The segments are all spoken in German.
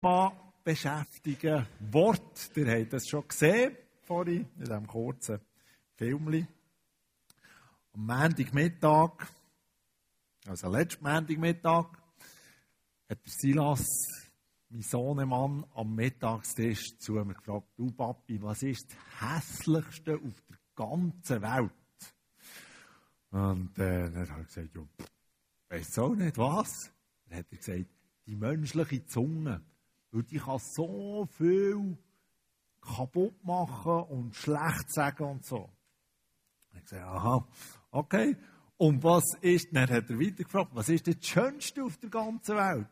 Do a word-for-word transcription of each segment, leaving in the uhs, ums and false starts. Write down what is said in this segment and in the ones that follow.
Thema beschäftigen. Wort, ihr habt das schon gesehen, vorhin, in diesem kurzen Film. Am Montagmittag, also letzten Montagmittag, hat der Silas, mein Sohnemann, am Mittagstisch zu mir gefragt: Du Papi, was ist das Hässlichste auf der ganzen Welt? Und äh, dann habe ich gesagt: Ja, weiss auch nicht, was? Dann hat er gesagt: Die menschliche Zunge. Weil die kann so viel kaputt machen und schlecht sagen und so. Ich habe gesagt: Aha, okay. Und was ist, dann hat er weiter gefragt, was ist das Schönste auf der ganzen Welt?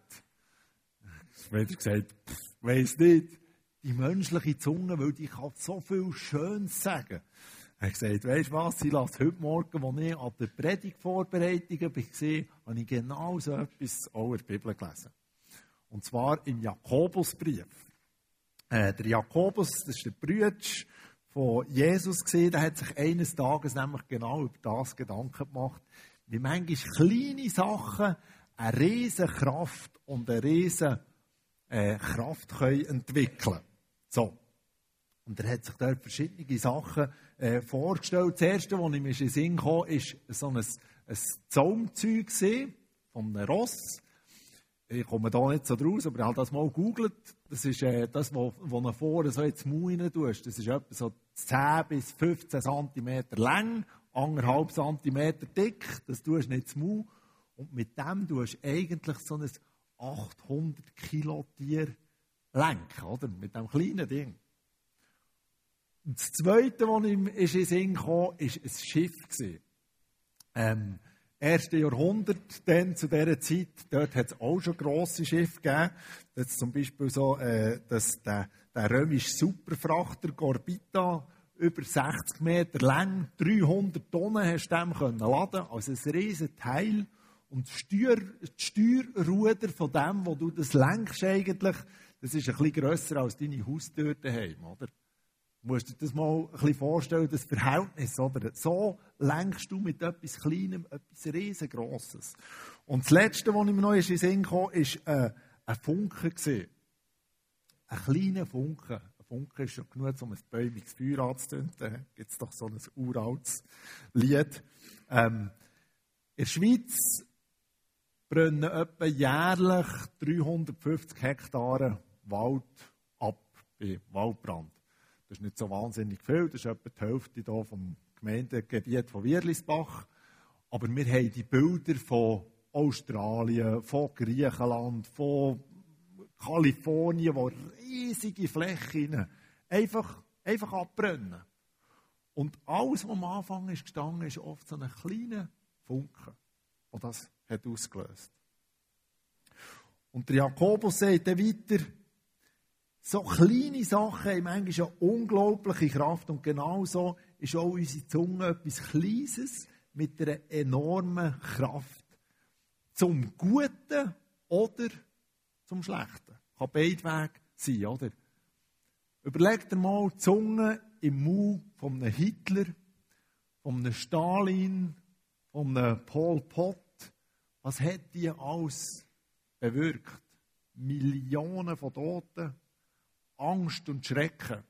Ich habe gesagt: Ich weiss nicht. Die menschliche Zunge, weil die kann so viel Schönes sagen. Ich habe gesagt: Weisst du was, Silas, heute Morgen, als ich an der Predigtvorbereitung war, habe ich genau so etwas auch in der Bibel gelesen. Und zwar im Jakobusbrief. Äh, der Jakobus, das ist der Bruder von Jesus gewesen, der hat sich eines Tages nämlich genau über das Gedanken gemacht, wie manchmal kleine Sachen eine riesen Kraft und eine riesen äh, Kraft können entwickeln. So. Und er hat sich dort verschiedene Sachen äh, vorgestellt. Das erste, was ihm in den Sinn kam, war so ein, ein Zaumzeug von einem Ross. Ich komme da nicht so draus, aber ich habe das mal gegoogelt. Das ist äh, das, was du vorne so ins Mund rein tust. Das ist etwa so zehn bis fünfzehn Zentimeter lang, anderthalb Zentimeter dick. Das tust du nicht ins Mund. Und mit dem tust du eigentlich so ein achthundert Kilo Tier lenken, oder? Mit diesem kleinen Ding. Und das Zweite, was ihm in den Sinn kam, war ein Schiff. Ähm, erste Jahrhundert, dann zu dieser Zeit, dort hat es auch schon grosse Schiffe gegeben. Das ist zum Beispiel so, äh, dass der, der römische Superfrachter Gorbita über sechzig Meter lang, dreihundert Tonnen hast du dem können laden, also ein riesen Teil. Und das Steuer, das Steuerruder von dem, wo du das lenkst eigentlich, das ist ein bisschen grösser als deine Haustür daheim, oder? Du musst dir das mal ein bisschen vorstellen, das Verhältnis, oder? So lenkst du mit etwas Kleinem etwas Riesengroßes. Und das Letzte, was ich mir noch in den Sinn kam, war äh, ein Funke. Ein kleiner Funke. Ein Funke ist schon genug, um ein bäumiges Feuer anzuzünden. Da gibt es doch so ein uraltes Lied. Ähm, in der Schweiz brennen etwa jährlich dreihundertfünfzig Hektare Wald ab bei Waldbrand. Das ist nicht so wahnsinnig viel, das ist etwa die Hälfte hier vom Gemeindegebiet von Wierlisbach. Aber wir haben die Bilder von Australien, von Griechenland, von Kalifornien, wo riesige Flächen einfach, einfach abbrennen. Und alles, was am Anfang ist gestanden, ist oft so ein kleiner Funke, der das hat ausgelöst. Und der Jakobus sagt dann weiter, so kleine Sachen haben manchmal eine unglaubliche Kraft. Und genauso ist auch unsere Zunge etwas Kleines mit einer enormen Kraft. Zum Guten oder zum Schlechten. Kann beide Wege sein, oder? Überleg dir mal die Zunge im Mund von einem Hitler, von einem Stalin, von einem Pol Pot. Was hat die alles bewirkt? Millionen von Toten. Angst und Schrecken.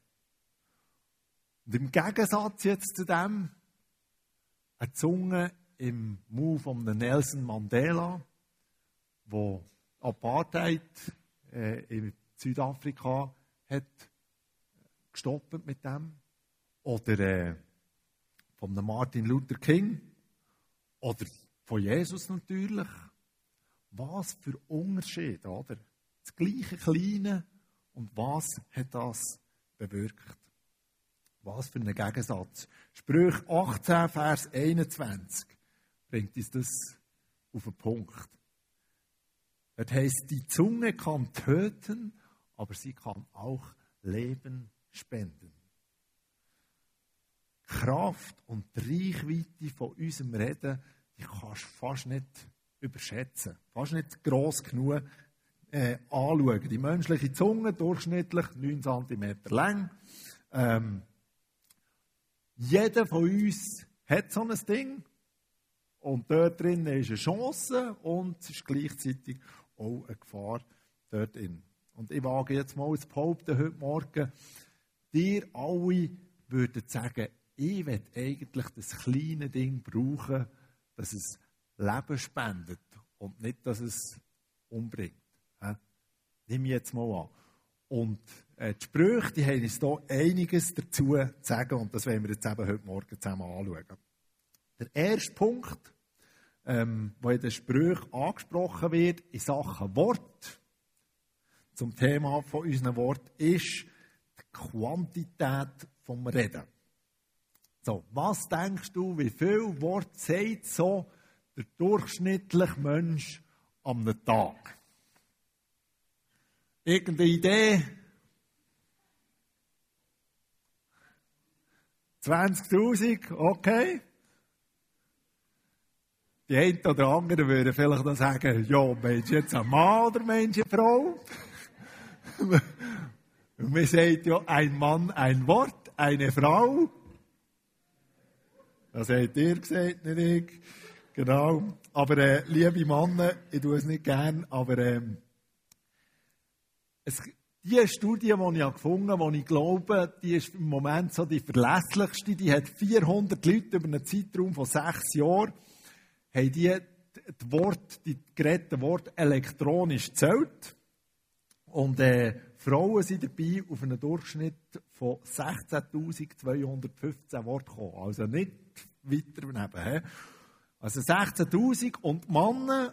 Und im Gegensatz jetzt zu dem, eine Zunge im Mund von Nelson Mandela, wo Apartheid äh, in Südafrika hat gestoppt mit dem, oder äh, von Martin Luther King, oder von Jesus natürlich. Was für Unterschiede, oder? Das gleiche Kleine. Und was hat das bewirkt? Was für ein Gegensatz. Sprüche achtzehn, Vers einundzwanzig bringt uns das auf den Punkt. Das heisst, die Zunge kann töten, aber sie kann auch Leben spenden. Die Kraft und die Reichweite von unserem Reden, die kannst du fast nicht überschätzen. Fast nicht gross genug Äh, anschauen. Die menschliche Zunge, durchschnittlich neun Zentimeter lang. Ähm, jeder von uns hat so ein Ding. Und dort drin ist eine Chance und es ist gleichzeitig auch eine Gefahr dort drin. Und ich wage jetzt mal zu behaupten, heute Morgen, ihr alle würden sagen, ich will eigentlich das kleine Ding brauchen, dass es Leben spendet und nicht, dass es umbringt. Ja? Nimm ich jetzt mal an. Und äh, die Sprüche, die haben uns hier einiges dazu zu sagen und das wollen wir jetzt eben heute Morgen zusammen anschauen. Der erste Punkt, ähm, der in den Sprüchen angesprochen wird, in Sachen Wort, zum Thema von unseren Wort, ist die Quantität vom Reden. So, was denkst du, wie viel Wort sagt so der durchschnittliche Mensch am Tag? Irgendeine Idee? zwanzigtausend, okay. Die einen oder anderen würden vielleicht noch sagen, ja, meinst du jetzt einen Mann oder meinst du eine Frau? Und man sagt ja, ein Mann, ein Wort, eine Frau. Das habt ihr gesagt, nicht ich. Genau. Aber, äh, liebe Männer, ich tue es nicht gern, aber, ähm, es, die Studie, die ich gefunden habe, die ich glaube, die ist im Moment so die verlässlichste, die hat vierhundert Leute über einen Zeitraum von sechs Jahren, haben die die Worte, die geredeten Worte elektronisch gezählt. Und, äh, Frauen sind dabei auf einen Durchschnitt von sechzehntausendzweihundertfünfzehn Worten gekommen. Also nicht weiter daneben. He? Also sechzehntausend und Männer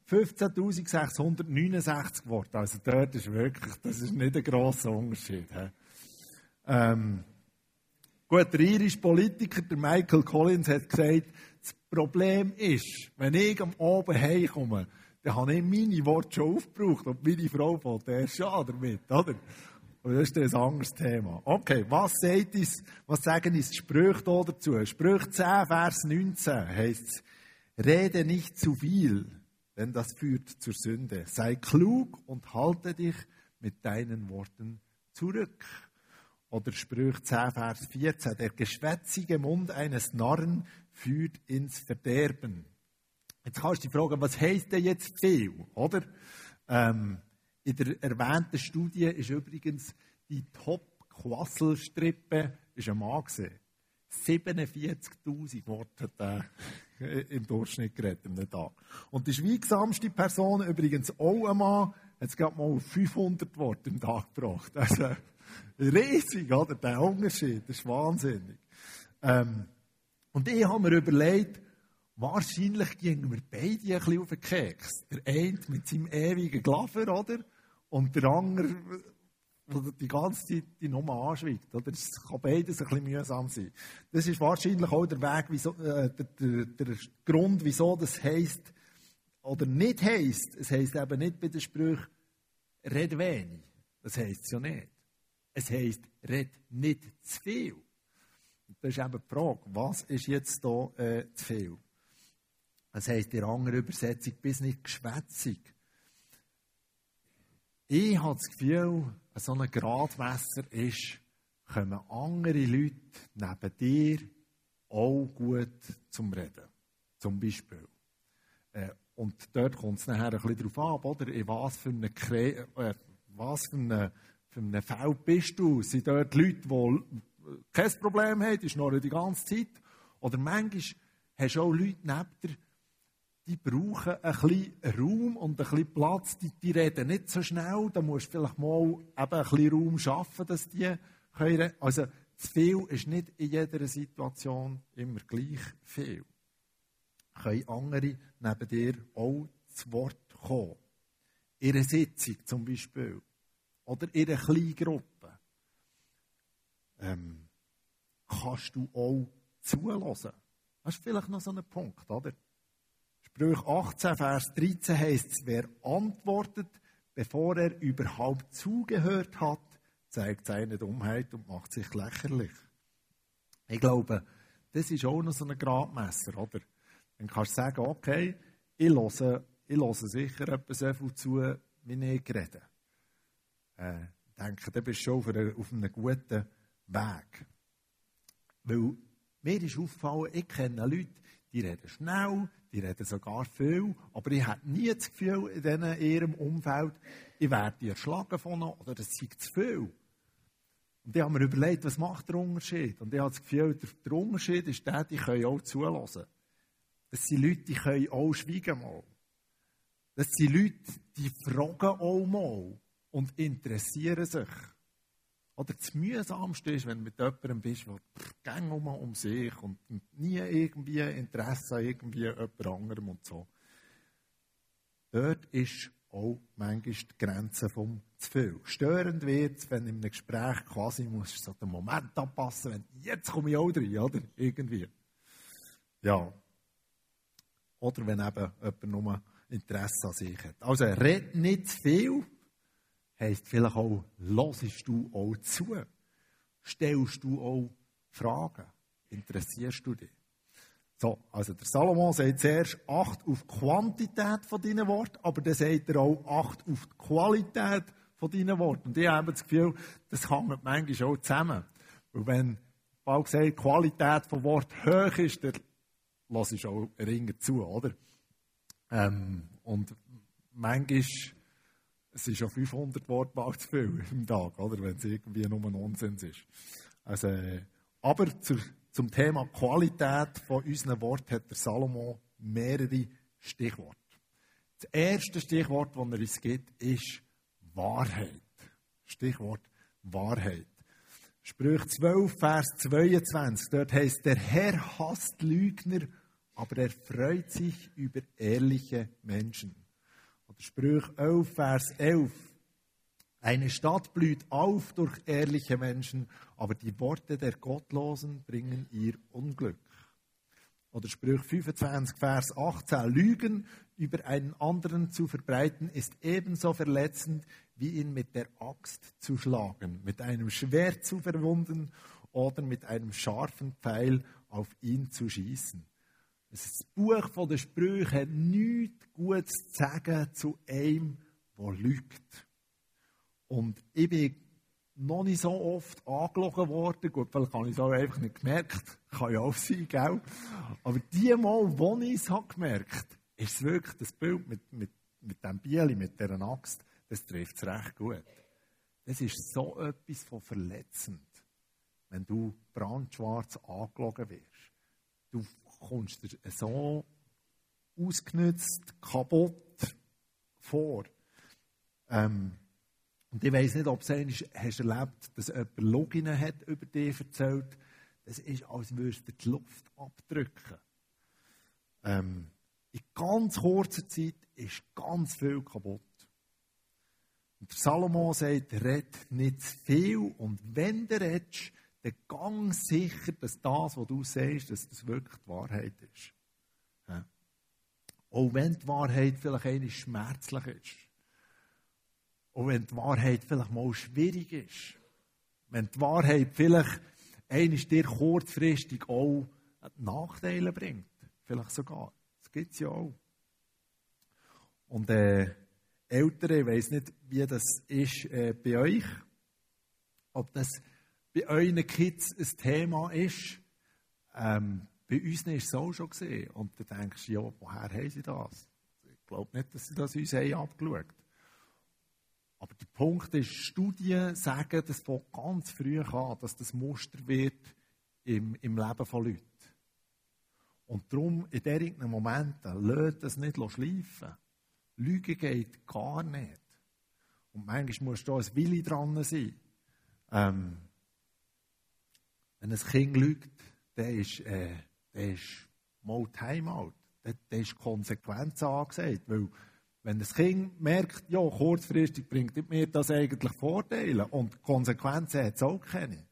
fünfzehntausendsechshundertneunundsechzig Worte. Also dort ist wirklich, das ist nicht ein grosser Unterschied. Ähm, gut, der irische Politiker, der Michael Collins, hat gesagt, das Problem ist, wenn ich am Abend heimkomme, dann habe ich meine Worte schon aufgebraucht und meine Frau fängt erst an damit, oder? Und das ist ein anderes Thema. Okay, was, sagt uns, was sagen uns die Sprüche da dazu? Sprüche zehn, Vers neunzehn heisst es, rede nicht zu viel, denn das führt zur Sünde. Sei klug und halte dich mit deinen Worten zurück. Oder Sprüche zehn, Vers vierzehn, der geschwätzige Mund eines Narren führt ins Verderben. Jetzt kannst du dich fragen, was heisst denn jetzt viel, oder? Ähm, in der erwähnten Studie ist übrigens die Top-Quasselstrippe ein Mann gewesen. siebenundvierzigtausend Worte hat er im Durchschnitt geredet am Tag. Und die schweigsamste Person, übrigens auch ein Mann, hat es gerade mal fünfhundert Worte im Tag gebracht. Also riesig, oder? Der Unterschied, das ist wahnsinnig. Ähm, und ich habe mir überlegt, wahrscheinlich gingen wir beide ein bisschen auf den Keks. Der eine mit seinem ewigen Glafer, oder? Und der andere, der die ganze Zeit die Nummer anschweigt. Oder? Das kann beides ein bisschen mühsam sein. Das ist wahrscheinlich auch der Weg, wieso, äh, der, der, der Grund, wieso das heisst, oder nicht heisst. Es heisst eben nicht bei den Sprüchen, red wenig. Das heisst es ja nicht. Es heisst, red nicht zu viel. Und das ist eben die Frage, was ist jetzt hier äh, zu viel? Das heisst in der anderen Übersetzung, bis nicht geschwätzig. Ich habe das Gefühl, so ein Gradmesser ist, kommen andere Leute neben dir auch gut zum Reden. Zum Beispiel. Äh, und dort kommt es nachher ein bisschen darauf ab, oder? In was für einem Kre- äh, was für eine, für einem Feld bist du? Sind dort Leute, die kein Problem haben, die schnurren die ganze Zeit? Oder manchmal hast du auch Leute neben dir, die brauchen ein bisschen Raum und ein bisschen Platz. Die, die reden nicht so schnell. Da musst du vielleicht mal eben ein bisschen Raum schaffen, dass die können. Also, zu viel ist nicht in jeder Situation immer gleich viel. Können andere neben dir auch zu Wort kommen? In einer Sitzung zum Beispiel. Oder in einer kleinen Gruppe. Ähm, kannst du auch zuhören? Das ist vielleicht noch so ein Punkt, oder? Sprüche achtzehn, Vers dreizehn heisst es, wer antwortet, bevor er überhaupt zugehört hat, zeigt seine Dummheit und macht sich lächerlich. Ich glaube, das ist auch noch so ein Gradmesser, oder? Dann kannst du sagen, okay, ich höre, ich höre sicher etwa so viel zu, wie ich rede. Äh, ich denke, du bist schon auf, einer, auf einem guten Weg. Weil mir ist aufgefallen, ich kenne Leute, die reden schnell, die reden sogar viel, aber ich habe nie das Gefühl in denen, in ihrem Umfeld, ich werde erschlagen von ihnen oder das sei zu viel. Und ich habe mir überlegt, was macht der Unterschied? Und ich habe das Gefühl, der, der Unterschied ist der, die können auch zuhören. Das sind Leute, die können auch schweigen mal. Das sind Leute, die fragen auch mal und interessieren sich. Oder das Mühsamste ist, wenn du mit jemandem bist, der gäng um, um sich und nie irgendwie Interesse an irgendwie jemand anderem und so. Dort ist auch manchmal die Grenze vom zu viel. Störend wird es, wenn in einem Gespräch quasi musst so den Moment anpassen, wenn jetzt komme ich auch rein, oder? Irgendwie. Ja. Oder wenn eben jemand nur Interesse an sich hat. Also, red nicht zu viel. Heisst vielleicht auch, hörst du auch zu? Stellst du auch Fragen? Interessierst du dich? So, also der Salomo sagt zuerst, acht auf die Quantität von deinen Worten, aber dann sagt er auch, acht auf die Qualität von deinen Worten. Und ich habe das Gefühl, das hängt manchmal auch zusammen. Weil wenn Paul sagt, die Qualität von Wort hoch ist, dann lass ich auch ringer zu, oder? Ähm, und manchmal, es ist schon fünfhundert Worte mal zu viel im Tag, oder? Wenn es irgendwie nur Nonsens ist. Also, äh, aber zur, zum Thema Qualität von unseren Worten hat der Salomo mehrere Stichworte. Das erste Stichwort, das er uns gibt, ist Wahrheit. Stichwort Wahrheit. Sprüche zwölf, Vers zweiundzwanzig. Dort heißt, der Herr hasst Lügner, aber er freut sich über ehrliche Menschen. Oder Sprüche elf, Vers elf. Eine Stadt blüht auf durch ehrliche Menschen, aber die Worte der Gottlosen bringen ihr Unglück. Oder Sprüche fünfundzwanzig, Vers achtzehn. Lügen über einen anderen zu verbreiten, ist ebenso verletzend, wie ihn mit der Axt zu schlagen, mit einem Schwert zu verwunden oder mit einem scharfen Pfeil auf ihn zu schießen. Das Buch der Sprüche hat nichts Gutes zu sagen zu einem, der lügt. Und ich bin noch nicht so oft angelogen worden. Gut, vielleicht habe ich es auch einfach nicht gemerkt. Kann ja auch sein, gell? Aber die Mal, wo ich es habe gemerkt, ist es wirklich das Bild mit, mit, mit dem Bieli, mit dieser Axt, das trifft es recht gut. Das ist so etwas von verletzend, wenn du brandschwarz angelogen wirst. Du kommst dir so ausgenutzt, kaputt vor. Ähm, und ich weiss nicht, ob du es hast erlebt, dass jemand Loginen hat über dich erzählt. Das ist, als würdest du die Luft abdrücken. Ähm, in ganz kurzer Zeit ist ganz viel kaputt. Und der Salomo sagt, red nicht zu viel. Und wenn du redest, dann gang sicher, dass das, was du sagst, dass das wirklich die Wahrheit ist. Ja. Auch wenn die Wahrheit vielleicht einmal schmerzlich ist. Auch wenn die Wahrheit vielleicht mal schwierig ist. Wenn die Wahrheit vielleicht einmal dir kurzfristig auch Nachteile bringt. Vielleicht sogar. Das gibt es ja auch. Und äh, Eltern, ich weiss nicht, wie das ist äh, bei euch. Ob das bei euren Kids ein Thema ist. Ähm, bei uns ist es auch schon gesehen. Und du denkst, ja, woher haben sie das? Ich glaube nicht, dass sie das uns haben abgeschaut haben. Aber der Punkt ist, Studien sagen, das fängt ganz früh an, dass das Muster wird im, im Leben von Leuten. Und darum, in diesen Momenten, lasst das nicht schleifen. Lügen geht gar nicht. Und manchmal muss da ein Wille dran sein. Ähm, wenn ein Kind lügt, dann ist, äh, dann ist mal Timeout. Dann, dann ist Konsequenz angesagt. Weil, wenn das Kind merkt, ja, kurzfristig bringt mir das eigentlich Vorteile und Konsequenzen hat es auch keine,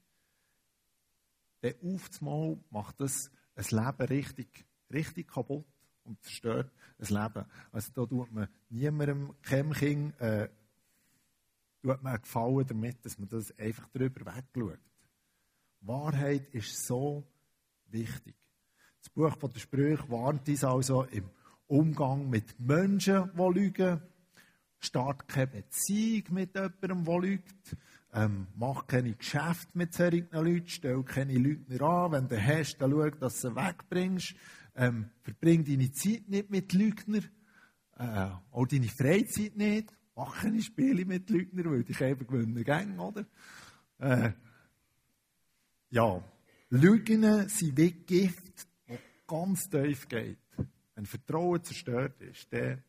dann auf einmal macht das ein Leben richtig, richtig kaputt und zerstört ein Leben. Also da tut man niemandem, keinem Kind, äh, tut man einen Gefallen damit, dass man das einfach drüber wegschaut. Wahrheit ist so wichtig. Das Buch von der Sprüche warnt uns also im Umgang mit Menschen, die lügen. Start keine Beziehung mit jemandem, der lügt. Ähm, mach keine Geschäfte mit solchen Leuten. Stell keine Lügner an. Wenn du hast, dann schau, dass du sie wegbringst. Ähm, verbring deine Zeit nicht mit Lügnern, äh, auch deine Freizeit nicht. Mach keine Spiele mit Lügnern, weil dich eben gewinnen gehen, oder? Äh, ja, Lügen sind wie Gift, das ganz tief geht. Wenn Vertrauen zerstört ist, dann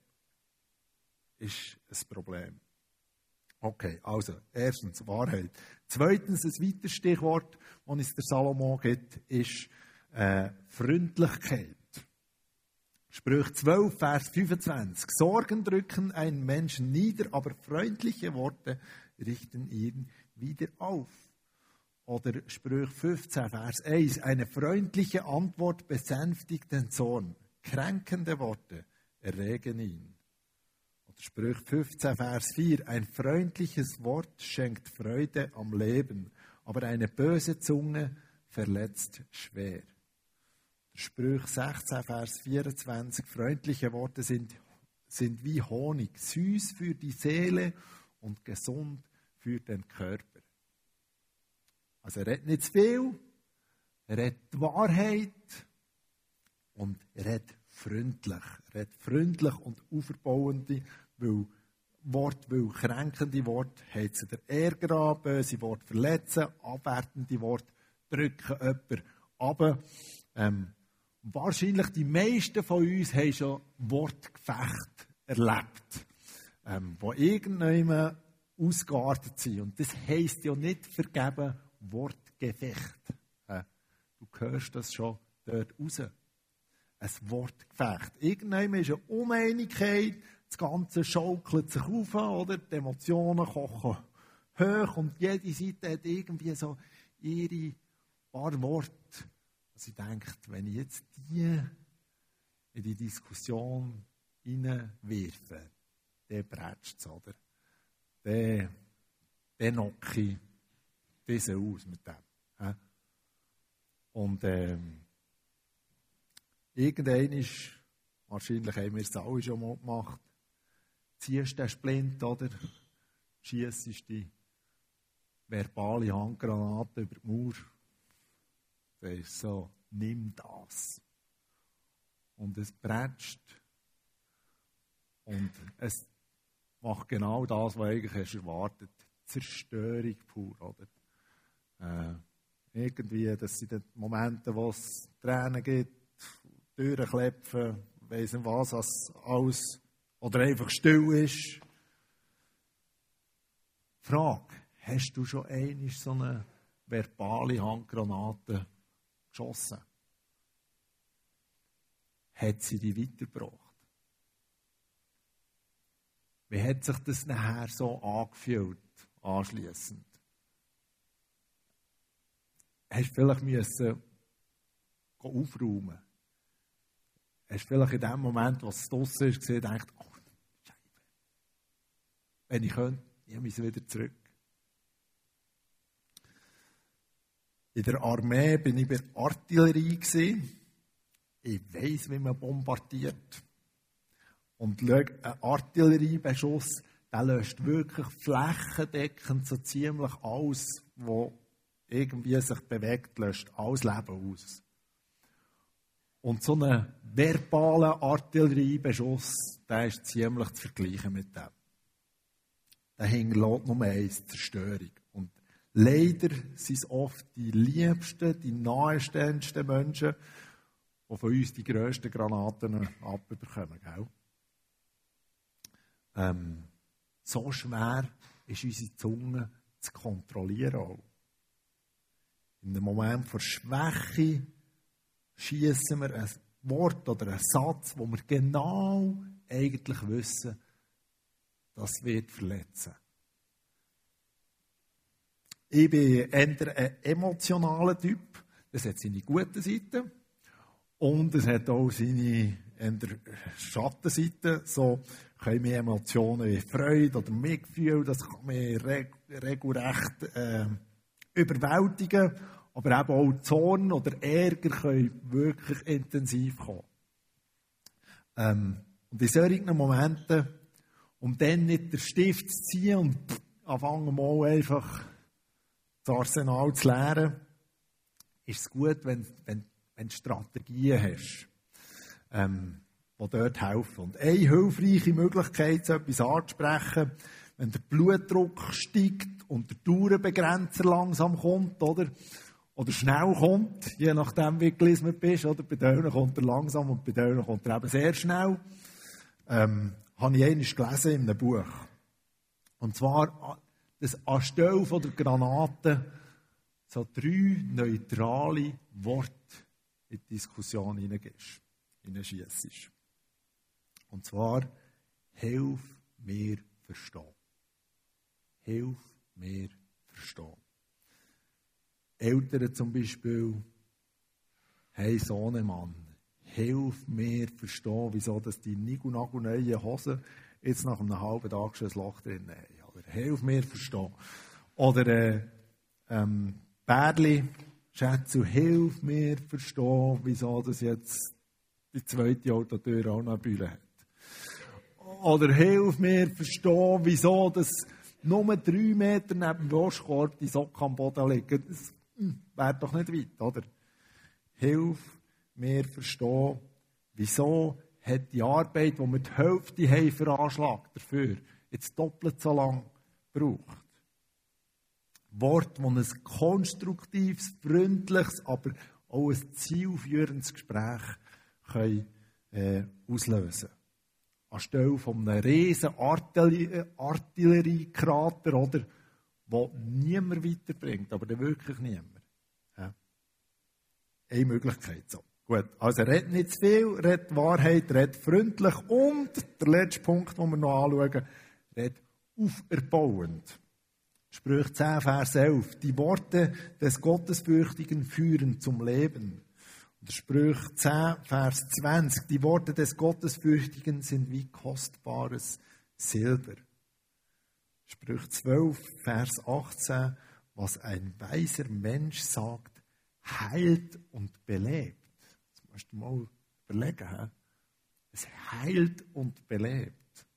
ist ein Problem. Okay, also, erstens Wahrheit. Zweitens, ein weiteres Stichwort, das es der Salomo gibt, ist äh, Freundlichkeit. Sprüche zwölf, Vers fünfundzwanzig. Sorgen drücken einen Menschen nieder, aber freundliche Worte richten ihn wieder auf. Oder Sprüche fünfzehn, Vers eins. Eine freundliche Antwort besänftigt den Zorn. Kränkende Worte erregen ihn. Oder Sprüche fünfzehn, Vers vier. Ein freundliches Wort schenkt Freude am Leben, aber eine böse Zunge verletzt schwer. Sprüche sechzehn, Vers vierundzwanzig. Freundliche Worte sind, sind wie Honig, süß für die Seele und gesund für den Körper. Also er redet nicht zu viel, er redet die Wahrheit und er redet freundlich. Er redet freundlich und auferbauende, weil Wort, weil kränkende Worte heizen der Ärger an, böse Worte verletzen, abwertende Worte drücken jemanden runter. Ähm, wahrscheinlich die meisten von uns haben schon Wortgefechte erlebt, ähm, wo irgendjemand ausgeartet sind. Und das heisst ja nicht vergeben Wortgefecht. Äh, du hörst das schon dort raus. Ein Wortgefecht. Irgendjemand ist eine Uneinigkeit, das Ganze schaukelt sich auf, oder? Die Emotionen kochen hoch und jede Seite hat irgendwie so ihre paar Worte. Also ich denke, wenn ich jetzt die in die Diskussion hineinwerfe, dann brätscht es, oder? Dann, dann knocke ich diese aus mit dem. Und ähm, irgendwann ist, wahrscheinlich haben wir es alle schon mal gemacht, ziehst den Splint, oder? Schiessest die verbale Handgranate über die Mauer. Das ist so, nimm das. Und es prätscht. Und es macht genau das, was eigentlich hast erwartet. Zerstörung pur, oder? Äh, irgendwie, das sind die Momente, wo es Tränen gibt, Türen klepfen, weiss nicht was, was alles, oder einfach still ist. Frage, hast du schon einmal so eine verbale Handgranate geschossen? Hat sie dich weitergebracht? Wie hat sich das nachher so angefühlt, anschliessend? Hast du vielleicht müssen aufräumen? Hast du vielleicht in dem Moment, was es draussen ist, gesehen, gedacht, oh, Scheibe. Wenn ich könnte, nehme ich es wieder zurück. In der Armee bin ich bei der Artillerie gewesen. Ich weiss, wie man bombardiert. Und ein Artilleriebeschuss, der löscht wirklich flächendeckend so ziemlich alles, was irgendwie sich bewegt, löscht alles Leben aus. Und so ein verbaler Artilleriebeschuss, der ist ziemlich zu vergleichen mit dem. Der hinterlässt nur eins, Zerstörung. Und leider sind es oft die liebsten, die nahestehendsten Menschen, die von uns die grössten Granaten abbekommen. Gell? Ähm, so schwer ist unsere Zunge zu kontrollieren. Auch. In einem Moment von Schwäche schiessen wir ein Wort oder einen Satz, wo wir genau eigentlich wissen, das wird verletzen. Ich bin eher ein emotionaler Typ. Das hat seine guten Seiten. Und es hat auch seine Schattenseiten. So können wir Emotionen wie Freude oder Mitgefühl, das kann mich reg- regelrecht äh, überwältigen. Aber eben auch Zorn oder Ärger können wirklich intensiv kommen. Ähm, und in solchen Momenten, um dann nicht den Stift zu ziehen und anfangen mal einfach das Arsenal zu leeren, ist es gut, wenn, wenn, wenn du Strategien hast. ähm, die dort helfen. Und eine hilfreiche Möglichkeit, so etwas anzusprechen, wenn der Blutdruck steigt und der Dauerbegrenzer langsam kommt, oder? Oder schnell kommt, je nachdem, wie gelismet bist, oder? Bei denen kommt er langsam und bei denen kommt er eben sehr schnell. Ähm, habe ich einmal gelesen in einem Buch. Und zwar, dass anstelle von der Granate so drei neutrale Worte in die Diskussion hineingehst, hineinschiessest. Und zwar, hilf mir verstehen. Hilf mir verstehen. Eltern zum Beispiel, hey Sohnemann, hilf mir verstehen, wieso dass die nigelnagelneuen Hosen jetzt nach einem halben Tag schon ein Loch drin haben. Oder hilf mir verstehen. Oder äh, ähm, Bärli, Schätze, hilf mir verstehen, wieso das jetzt die zweite Autotür auch noch eine Bühne hat. Oder hilf mir verstehen, wieso das nur drei Meter neben dem Waschkorb die Socken am Boden liegen. Das wäre doch nicht weit, oder? Hilf mir verstehen, wieso hat die Arbeit, die wir die Hälfte haben veranschlagt dafür, jetzt doppelt so lang gebraucht. Worte, die ein konstruktives, freundliches, aber auch ein zielführendes Gespräch können, äh, auslösen können. Anstelle von einem riesen Artilleriekrater, oder, der niemand weiterbringt, aber der wirklich niemand. Ja. Eine Möglichkeit so. Gut, also red nicht zu viel, red Wahrheit, red freundlich und der letzte Punkt, den wir noch anschauen, red auferbauend. Sprüche zehn, Vers elf. Die Worte des Gottesfürchtigen führen zum Leben. Und Sprüche zehn, Vers zwanzig. Die Worte des Gottesfürchtigen sind wie kostbares Silber. Sprüche zwölf, Vers achtzehn. Was ein weiser Mensch sagt, heilt und belebt. Das musst du mal überlegen. He? Es heilt und belebt.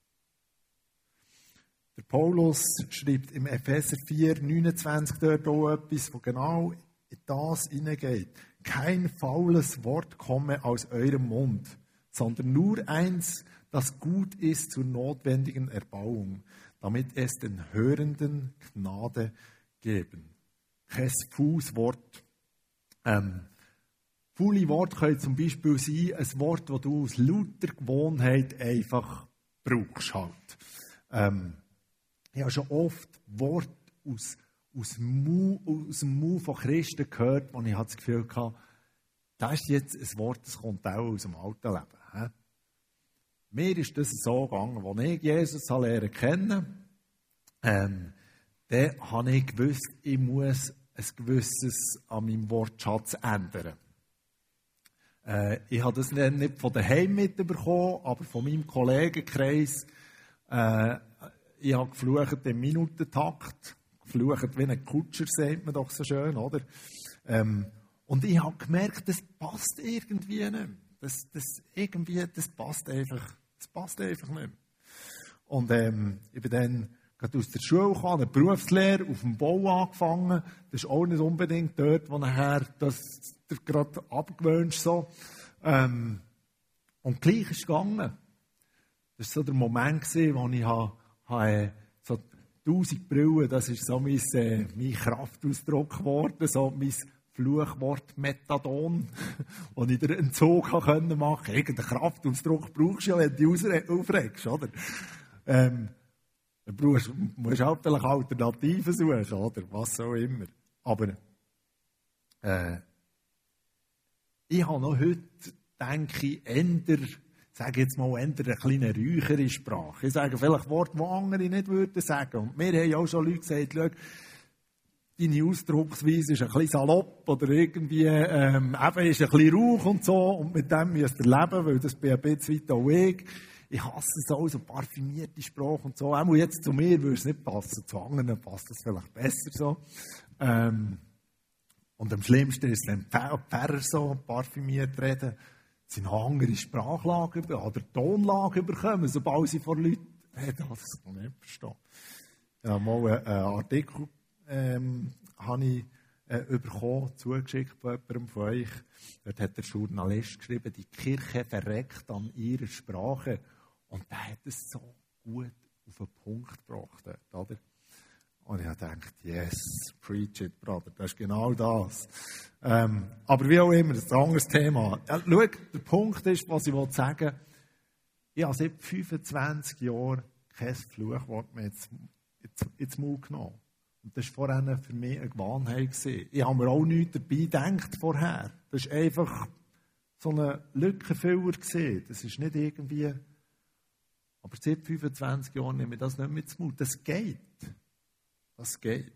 Der Paulus schreibt im Epheser vier, neunundzwanzig dort auch etwas, wo genau in das hineingeht. Kein faules Wort komme aus eurem Mund, sondern nur eins, das gut ist zur notwendigen Erbauung, damit es den Hörenden Gnade geben. Kein faules Wort. Ähm, faule Worte können zum Beispiel sein, ein Wort, das du aus lauter Gewohnheit einfach brauchst. Halt. Ähm, ich habe schon oft Worte aus, aus, dem Mund, aus dem Mund von Christen gehört, wo ich das Gefühl hatte, das ist jetzt ein Wort, das kommt auch aus dem alten Leben. He? Mir ist das so gegangen, als ich Jesus lernen kennen, ähm, dann habe ich gewusst, ich muss ein gewisses an meinem Wortschatz ändern. Äh, ich habe das nicht von daheim mitbekommen, aber von meinem Kollegenkreis. Äh, ich habe geflucht im Minutentakt, geflucht wie ein Kutscher, sagt man doch so schön, oder? Ähm, und ich habe gemerkt, das passt irgendwie nicht mehr. Das, das, irgendwie, das passt einfach, das passt einfach nicht mehr. Und ähm, ich bin dann gerade aus der Schule gekommen, eine Berufslehre auf dem Bau angefangen. Das ist auch nicht unbedingt dort, wo nachher das gerade abgewöhnst. So. Ähm, und gleich ist es gegangen. Das war so der Moment, wo ich habe, habe, so tausend Brillen, das ist so mein, äh, mein Kraftausdruck geworden, so mein Fluchwort Methadon, das ich den Entzug machen konnte. Irgendeinen Kraftausdruck brauchst du ja, wenn du dich aufregst, oder? Ähm, du brauchst, musst halt vielleicht Alternativen suchen, oder? Was auch immer. Aber, äh, ich habe noch heute, denke ich, änder, sage jetzt mal, änder eine kleine räuchere Sprache. Ich sage vielleicht Worte, die andere nicht würden sagen. Und mir haben auch schon Leute gesagt, schau, deine Ausdrucksweise ist ein bisschen salopp oder irgendwie, ähm, eben ist ein bisschen Rauch und so. Und mit dem müsst ihr leben, weil das bin ein bisschen weit auch ich. Ich hasse so, so parfümierte Sprache und so. Auch jetzt zu mir würde es nicht passen. Zu anderen passt das vielleicht besser so. Ähm, und am schlimmsten ist, wenn die Pfarrer so parfümiert reden, sie eine andere Sprachlage oder Tonlage bekommen, sobald sie vor Leuten reden. Das kann ich nicht verstehen. Ja, mal einen Artikel ähm, habe ich äh, bekommen, zugeschickt von jemandem von euch. Dort hat der Journalist geschrieben, die Kirche verreckt an ihrer Sprache. Und der hat es so gut auf den Punkt gebracht. Dort, oder? Und ich habe gedacht, yes, preach it, Brother, das ist genau das. Ähm, aber wie auch immer, das ist ein anderes Thema. Ja, schau, der Punkt ist, was ich sagen will, ich habe seit fünfundzwanzig Jahren kein Fluchwort mehr ins, ins, ins Mund genommen. Und das war vorher für mich eine Gewohnheit. Ich habe mir auch nichts dabei gedacht vorher. Das war einfach so ein Lückenfüller. Das ist nicht irgendwie... Aber seit fünfundzwanzig Jahren nehme ich das nicht mehr zum Mund. Das geht. Das geht.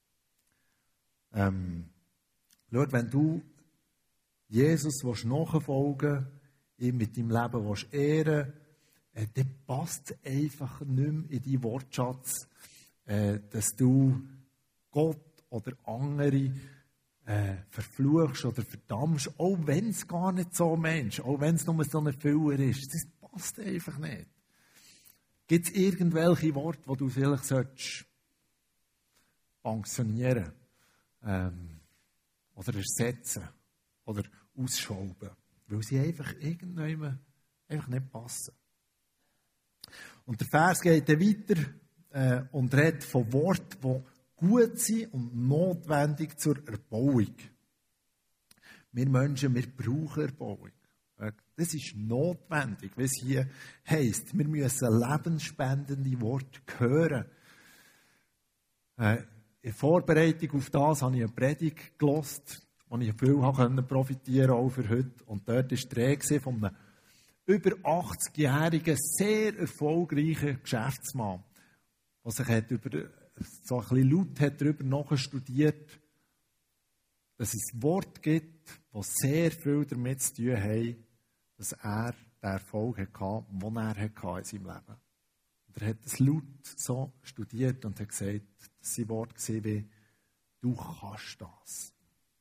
Ähm, schau, wenn du Jesus nachfolgen willst, ihm mit deinem Leben willst ehren äh, dann passt es einfach nicht mehr in deinen Wortschatz, äh, dass du Gott oder andere äh, verfluchst oder verdammst, auch wenn es gar nicht so meinst, auch wenn es nur so ein Füller ist. Das passt einfach nicht. Gibt es irgendwelche Worte, die du vielleicht solltest pensionieren ähm, oder ersetzen oder ausschalten, weil sie einfach irgendwann einfach nicht passen. Und der Vers geht dann weiter äh, und redet von Worten, die gut sind und notwendig zur Erbauung. Wir Menschen, wir brauchen Erbauung. Das ist notwendig, wie es hier heisst. Wir müssen lebensspendende Worte hören. Äh, in Vorbereitung auf das habe ich eine Predigt gehört, wo ich viel habe profitieren konnte, auch für heute. Und dort war die Rede von einem über achtzigjährigen, sehr erfolgreichen Geschäftsmann, der sich hat über, so ein bisschen laut hat darüber nachstudiert, dass es Worte gibt, die sehr viel damit zu tun haben, dass er den Erfolg hatte, den er hatte in seinem Leben. Und er hat es laut so studiert und hat gesagt, dass sein Wort war wie, du kannst das.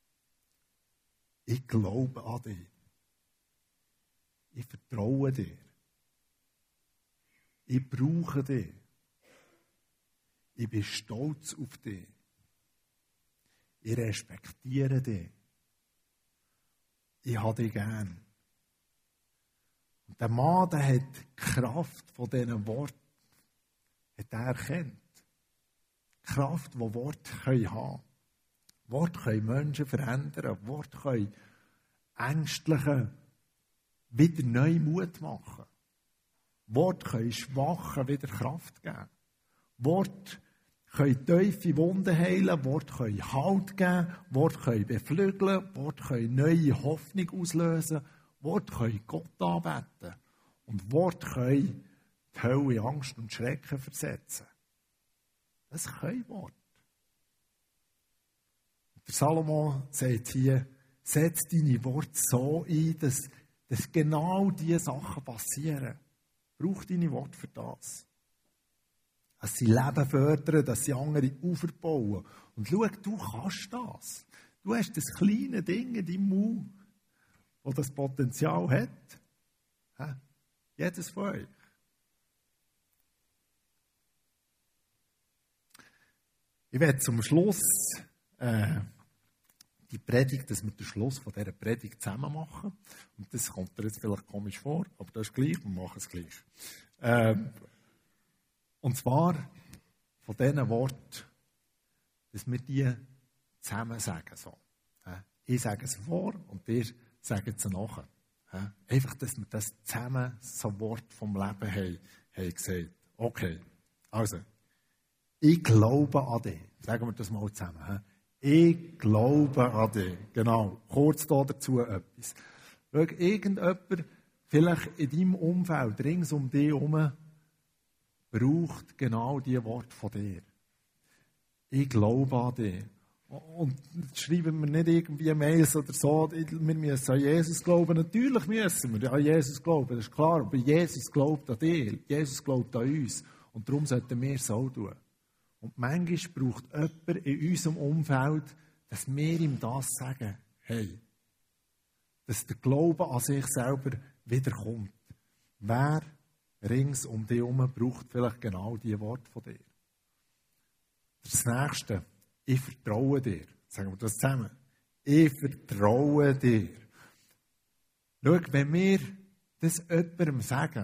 Ich glaube an dich. Ich vertraue dir. Ich brauche dich. Ich bin stolz auf dich. Ich respektiere dich. Ich habe dich gern. Und der Mann, der hat die Kraft von diesen Worten hat er erkannt. Die Kraft, die Worte haben können. Worte können Menschen verändern. Worte können Ängstlichen wieder neu Mut machen. Worte können Schwachen wieder Kraft geben. Worte können tiefe Wunden heilen. Worte können Halt geben. Worte können beflügeln. Worte können neue Hoffnung auslösen. Worte können Gott anbeten. Und Worte können die Hölle in Angst und Schrecken versetzen. Das können Worte. Der Salomo sagt hier, setz deine Worte so ein, dass, dass genau diese Sachen passieren. Brauch deine Worte für das. Dass sie Leben fördern, dass sie andere aufbauen. Und schau, du kannst das. Du hast das kleine Ding in deinem Mund, das das Potenzial hat. Ja? Jedes von euch. Ich werde zum Schluss äh, die Predigt, dass wir den Schluss von dieser Predigt zusammen machen. Und das kommt dir jetzt vielleicht komisch vor, aber das ist gleich, wir machen es gleich. Ähm, und zwar von diesen Worten, dass wir die zusammen sagen. So. Ich sage es vor und ihr sagt es nachher. Einfach, dass wir das zusammen so Wort vom Leben haben, haben gesagt. Okay, also, ich glaube an dich. Sagen wir das mal zusammen. Ich glaube an dich. Genau, kurz da dazu etwas. Schau, irgendjemand, vielleicht in deinem Umfeld, rings um dich herum, braucht genau diese Worte von dir. Ich glaube an dich. Und schreiben wir nicht irgendwie Mails oder so, wir müssen an Jesus glauben. Natürlich müssen wir an Jesus glauben, das ist klar. Aber Jesus glaubt an dir, Jesus glaubt an uns. Und darum sollten wir es auch tun. Und manchmal braucht jemand in unserem Umfeld, dass wir ihm das sagen, hey, dass der Glaube an sich selber wiederkommt. Wer rings um dich herum braucht vielleicht genau diese Worte von dir. Das Nächste, ich vertraue dir. Sagen wir das zusammen. Ich vertraue dir. Schau, wenn wir das jemandem sagen,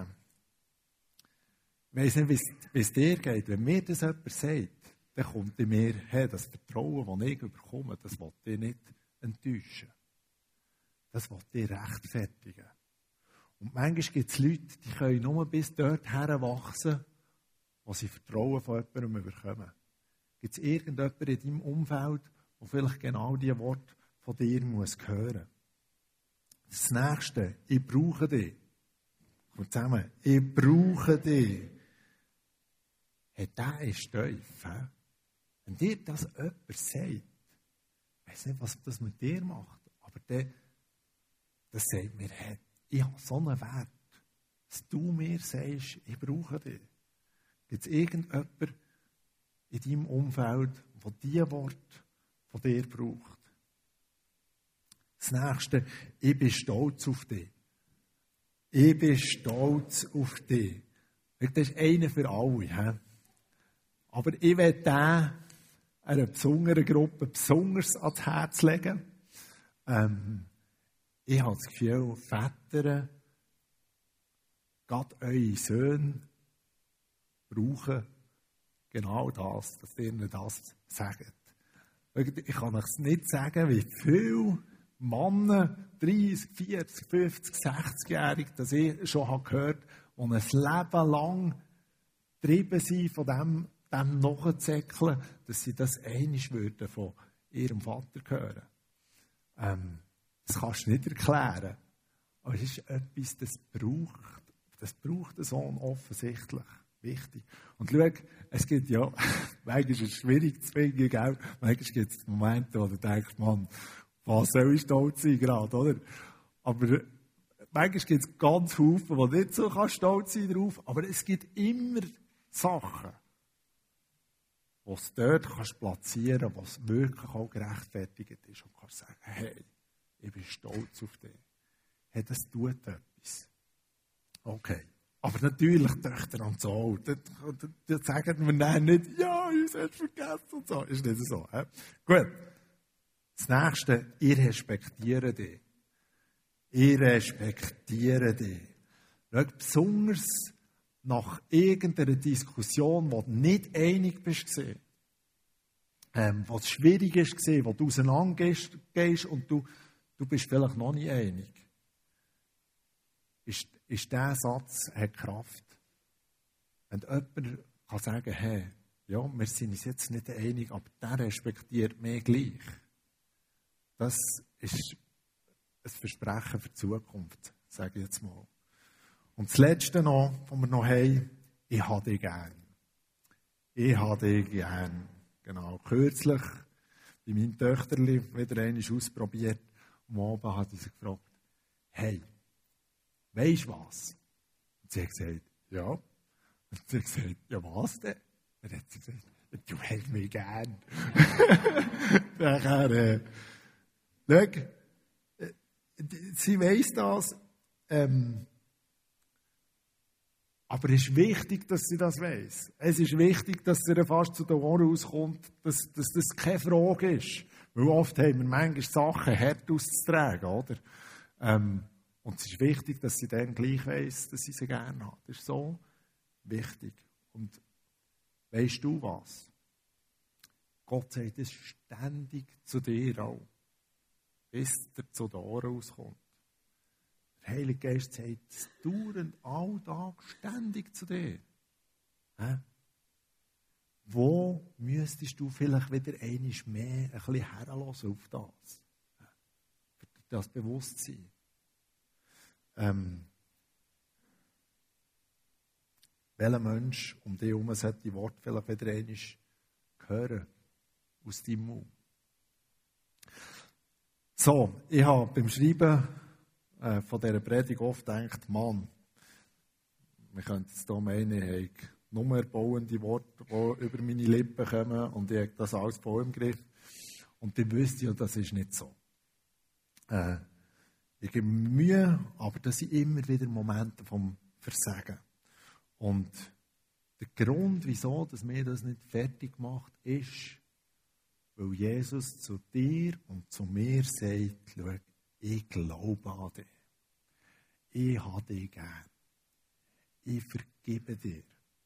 ich weiss nicht, wie es dir geht, wenn mir das jemand sagt, dann kommt in mir, hey, das Vertrauen, das ich bekomme, das will ich nicht enttäuschen. Das will ich rechtfertigen. Und manchmal gibt es Leute, die können nur bis dort heranwachsen, wo sie Vertrauen von jemandem bekommen. Gibt es irgendjemanden in deinem Umfeld, der vielleicht genau diese Worte von dir muss hören muss? Das Nächste, ich brauche dich. Kommt zusammen, ich brauche dich. Hey, der ist tief. He? Wenn dir das jemand sagt, ich weiß nicht, was das mit dir macht, aber der, das sagt mir, hey, ich habe so einen Wert, dass du mir sagst, ich brauche dich. Gibt es irgendjemanden in deinem Umfeld, der diese Worte von dir braucht? Das Nächste, ich bin stolz auf dich. Ich bin stolz auf dich. Das ist einer für alle. He? Aber ich will den einer besonderen Gruppe besonders ans Herz legen. Ähm, ich habe das Gefühl, Väter, gerade eure Söhne, brauchen genau das, dass ihr ihnen das sagt. Ich kann euch nicht sagen, wie viele Männer, dreißig, vierzig, fünfzig, sechzig-Jährige, das ich schon habe gehört, die ein Leben lang getrieben sind von dem, dem nachzuzäckeln, dass sie das einig würden von ihrem Vater hören. Ähm, das kannst du nicht erklären. Aber es ist etwas, das braucht, das braucht der Sohn offensichtlich. Wichtig. Und schau, es gibt ja, manchmal ist es schwierig zu finden, gell? Manchmal gibt es Momente, wo du denkst, Mann, was soll ich stolz sein gerade, oder? Aber manchmal gibt es ganz viele, wo nicht so kann stolz sein drauf, aber es gibt immer Sachen, die du dort kannst platzieren, was wirklich auch gerechtfertigt ist und kannst sagen, hey, ich bin stolz auf dich. Hey, das tut etwas. Okay. Aber natürlich Töchter und so, da sagen wir dann nicht, ja, uns hast du vergessen und so. Ist nicht so. He? Gut. Das Nächste, ich respektiere dich. Ich respektiere dich. Schau, besonders nach irgendeiner Diskussion, wo du nicht einig bist, ähm, wo es schwierig ist, wo du auseinandergehst und du, du bist vielleicht noch nicht einig. Ist, ist dieser Satz hat Kraft. Wenn jemand kann sagen, hey, ja, wir sind uns jetzt nicht einig, aber der respektiert mich gleich. Das ist ein Versprechen für die Zukunft, sage ich jetzt mal. Und das Letzte noch, was wir noch haben, ich habe dich gern. Ich habe dich gern. Genau, kürzlich bei meinem Töchterli wieder einmal ausprobiert. Am Abend hat sie gefragt, hey, weisst du was? Und sie hat gesagt, ja. Und sie hat gesagt, ja was denn? Und dann hat sie gesagt, du hast mich gern. Nachher, äh, schau, äh, sie weiss das, ähm, aber es ist wichtig, dass sie das weiss. Es ist wichtig, dass sie fast zu den Ohren rauskommt, dass, dass das keine Frage ist. Weil oft haben wir manchmal Sachen hart auszutragen, oder? Ähm, Und es ist wichtig, dass sie dann gleich weiss, dass sie sie gerne hat. Das ist so wichtig. Und weisst du was? Gott sagt es ständig zu dir auch. Bis er zu den Ohren rauskommt. Der Heilige Geist sagt es dauernd, all Tag, ständig zu dir. Hä? Wo müsstest du vielleicht wieder einmal mehr ein bisschen herlassen auf das? Für das Bewusstsein. Ähm, welcher Mensch um dich herum sollte die Worte vielleicht wieder einmal hören aus deinem Mund? So, ich habe beim Schreiben äh, von dieser Predigt oft gedacht, Mann, wir könnten es hier meinen, ich habe nur erbauende Worte, die über meine Lippen kommen und ich habe das alles voll im Griff. Und ich wüsste ja, das ist nicht so. Äh, Ich gebe mir Mühe, aber das sind immer wieder Momente vom Versagen. Und der Grund, wieso dass mir das nicht fertig macht, ist, Weil Jesus zu dir und zu mir sagt, schau, ich glaube an dich. Ich habe dich gern. Ich vergebe dir.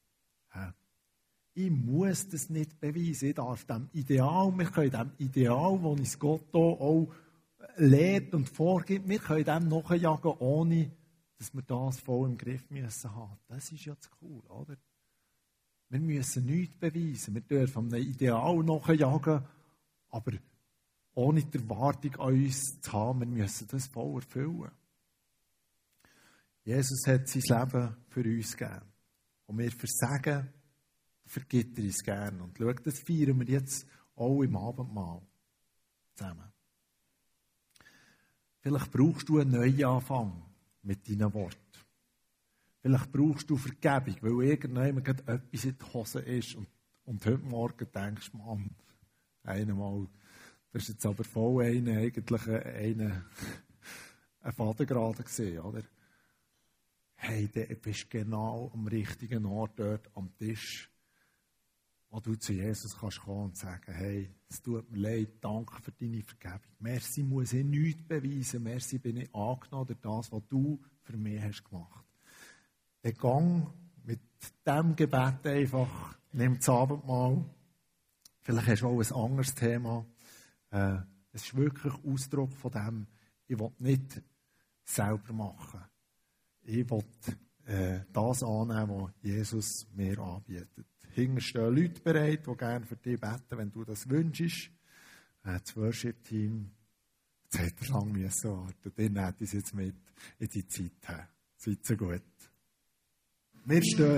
Ich muss das nicht beweisen. Ich darf dem Ideal, wir können dem Ideal, das uns Gott hier auch lehrt und vorgibt, wir können dem nachjagen, ohne dass wir das voll im Griff müssen haben. Das ist ja zu cool, oder? Wir müssen nichts beweisen. Wir dürfen einem Ideal nachjagen, aber ohne die Erwartung an uns zu haben, wir müssen das voll erfüllen. Jesus hat sein Leben für uns gegeben. Und wir versagen, vergibt er uns gerne. Und schau, das feiern wir jetzt auch im Abendmahl zusammen. Vielleicht brauchst du einen Neuanfang mit deinen Worten. Vielleicht brauchst du Vergebung, weil irgendjemand etwas in die Hose ist und, und heute Morgen denkst, Mann, einmal, das ist jetzt aber voll einer, eigentlich einer, ein Faden gerade gesehen, oder? Hey, du bist genau am richtigen Ort dort am Tisch, wo du zu Jesus kannst kommen und sagen, hey, es tut mir leid, danke für deine Vergebung. Merci muss ich nichts beweisen, merci bin ich angenommen durch das, was du für mich hast gemacht. Der Gang mit diesem Gebet einfach, nimm das Abendmahl. Vielleicht hast du auch ein anderes Thema. Äh, es ist wirklich Ausdruck von dem, ich will nicht selber machen. Ich will äh, das annehmen, was Jesus mir anbietet. Hinten stehen Leute bereit, die gerne für dich beten, wenn du das wünschst. Äh, das Worship-Team, jetzt hätte er lange müssen warten. Den nehmt es jetzt mit in die Zeit. Seid so gut. Wir stehen